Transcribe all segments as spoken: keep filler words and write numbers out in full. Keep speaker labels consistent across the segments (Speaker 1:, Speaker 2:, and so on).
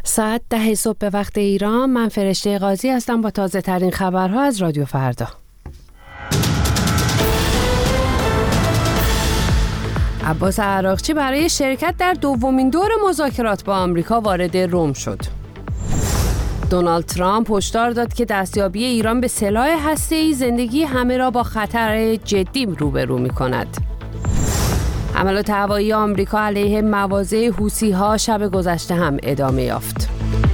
Speaker 1: ساعت ده صبح به وقت ایران. من فرشته قاضی هستم با تازه ترین خبرها از رادیو فردا. عباس عراقچی برای شرکت در دومین دور مذاکرات با آمریکا وارد روم شد. دونالد ترامپ هشدار داد که دستیابی ایران به سلاح هسته‌ای زندگی همه را با خطر جدی روبرو می‌کند. حملات هوایی آمریکا علیه مواضع حوثی‌ها شب گذشته هم ادامه یافت.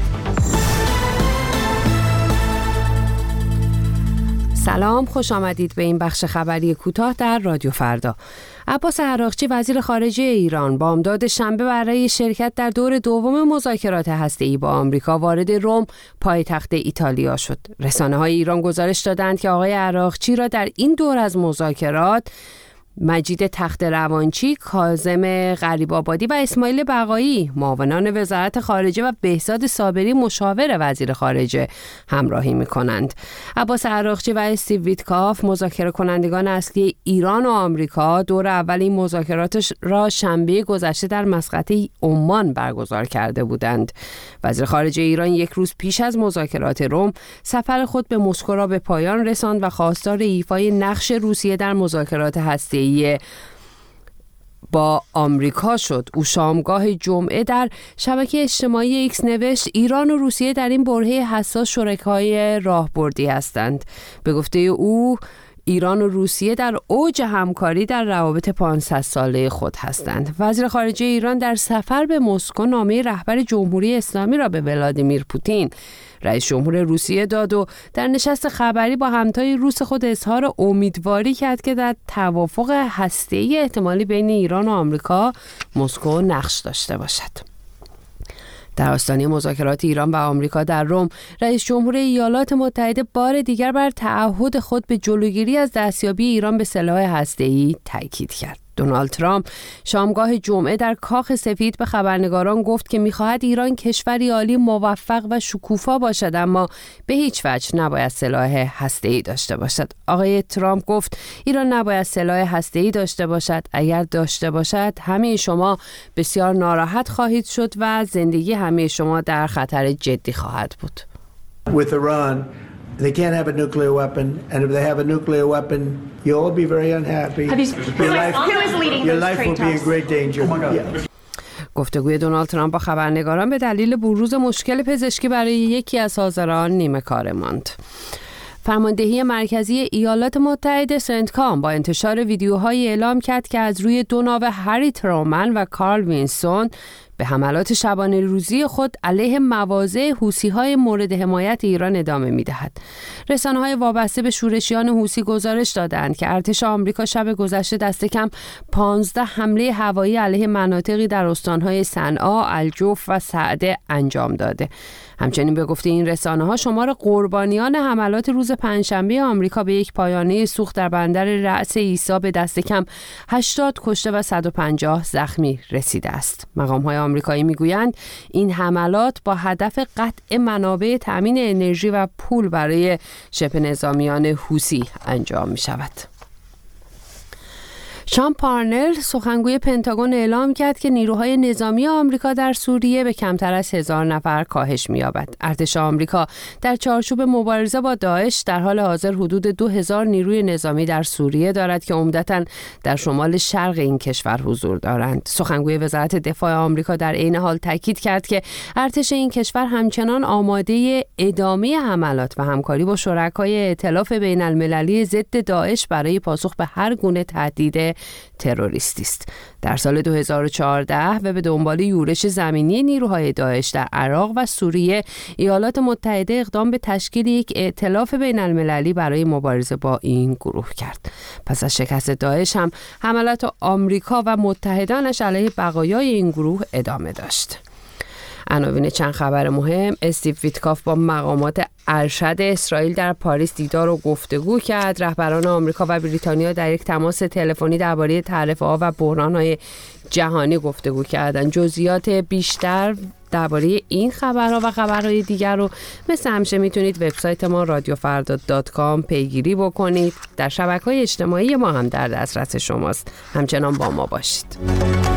Speaker 1: سلام، خوش آمدید به این بخش خبری کوتاه در رادیو فردا. عباس عراقچی وزیر خارجه ایران بامداد شنبه برای شرکت در دور دوم مذاکرات هسته‌ای با آمریکا وارد روم، پایتخت ایتالیا شد. رسانه‌های ایران گزارش دادند که آقای عراقچی را در این دور از مذاکرات مجید تخت روانچی، کاظم غریب‌آبادی و اسماعیل بقایی، معاونان وزارت خارجه و بهزاد صابری مشاور وزیر خارجه همراهی می‌کنند. عباس عراقچی و استیو ویتکاف، مذاکره کنندگان اصلی ایران و آمریکا، دور اول این مذاکرات را شنبه گذشته در مسقط عمان برگزار کرده بودند. وزیر خارجه ایران یک روز پیش از مذاکرات روم سفر خود به مسکو را به پایان رساند و خواستار ایفای نقش روسیه در مذاکرات هسته‌ای با آمریکا شد. او شامگاه جمعه در شبکه اجتماعی ایکس نوشت ایران و روسیه در این برهه حساس شرکای راهبردی هستند. به گفته او ایران و روسیه در اوج همکاری در روابط پانصد ساله خود هستند. وزیر خارجه ایران در سفر به مسکو نامه رهبر جمهوری اسلامی را به ولادیمیر پوتین، رئیس جمهور روسیه داد و در نشست خبری با همتای روس خود اظهار امیدواری کرد که در توافق هسته‌ای احتمالی بین ایران و آمریکا مسکو نقش داشته باشد. در آستانه مذاکرات ایران و آمریکا در روم، رئیس جمهور ایالات متحده بار دیگر بر تعهد خود به جلوگیری از دستیابی ایران به سلاح هسته‌ای تاکید کرد. دونالد ترامپ شامگاه جمعه در کاخ سفید به خبرنگاران گفت که می‌خواهد ایران کشوری عالی، موفق و شکوفا باشد، اما به هیچ وجه نباید سلاح هسته‌ای داشته باشد. آقای ترامپ گفت ایران نباید سلاح هسته‌ای داشته باشد. اگر داشته باشد همه شما بسیار ناراحت خواهید شد و زندگی همه شما در خطر جدی خواهد بود.
Speaker 2: With Iran, they can't have a nuclear weapon, and if they have a nuclear weapon, you'll all be very unhappy.
Speaker 3: Have you, who, your life, who is leading
Speaker 2: your
Speaker 3: those
Speaker 2: life
Speaker 3: trade
Speaker 2: will be in
Speaker 3: talks?
Speaker 2: great danger.
Speaker 3: Oh my God.
Speaker 2: Yeah.
Speaker 1: گفتگوی دونالد ترامپ با خبرنگاران به دلیل بروز مشکل پزشکی برای یکی از حاضران نیمه کاره ماند. فرماندهی مرکزی ایالات متحده سنتکام با انتشار ویدیوهایی اعلام کرد که از روی دو ناو هری ترومن و کارل وینسون به حملات شبانه روزی خود علیه مواضع حوثی‌های مورد حمایت ایران ادامه می‌دهد. رسانه‌های وابسته به شورشیان حوثی گزارش دادند که ارتش آمریکا شب گذشته دست کم پانزده حمله هوایی علیه مناطقی در استان‌های صنعا، الجوف و سعده انجام داده. همچنین به گفته این رسانه‌ها شمار قربانیان حملات روز پنجشنبه آمریکا به یک پایانه سوخت در بندر رأس عیسی به دست کم هشتاد کشته و صد و پنجاه زخمی رسیده است. مقام‌های آمریکایی میگویند این حملات با هدف قطع منابع تامین انرژی و پول برای شبه نظامیان حوثی انجام می شود. شان پارنل، سخنگوی پنتاگون، اعلام کرد که نیروهای نظامی آمریکا در سوریه به کمتر از هزار نفر کاهش می‌یابد. ارتش آمریکا در چارچوب مبارزه با داعش در حال حاضر حدود دو هزار نیروی نظامی در سوریه دارد که عمدتاً در شمال شرق این کشور حضور دارند. سخنگوی وزارت دفاع آمریکا در عین حال تاکید کرد که ارتش این کشور همچنان آماده ادامه حملات و همکاری با شرکای ائتلاف بین‌المللی ضد داعش برای پاسخ به هر گونه تهدید تروریستی است. در سال دو هزار و چهارده و به دنبال یورش زمینی نیروهای داعش در عراق و سوریه، ایالات متحده اقدام به تشکیل یک ائتلاف بین المللی برای مبارزه با این گروه کرد. پس از شکست داعش هم حملات آمریکا و متحدانش علیه بقایای این گروه ادامه داشت. عناوین چند خبر مهم: استیو ویتکاف با مقامات ارشد اسرائیل در پاریس دیدار و گفتگو کرد. رهبران آمریکا و بریتانیا در یک تماس تلفنی درباره تحریف‌ها و بحران‌های جهانی گفتگو کردند. جزئیات بیشتر درباره این خبرها و خبرهای دیگر رو مثل همیشه میتونید وبسایت ما رادیو فردا دات کام پیگیری بکنید. در شبکه‌های اجتماعی ما هم در دسترس شماست. همچنان با ما باشید.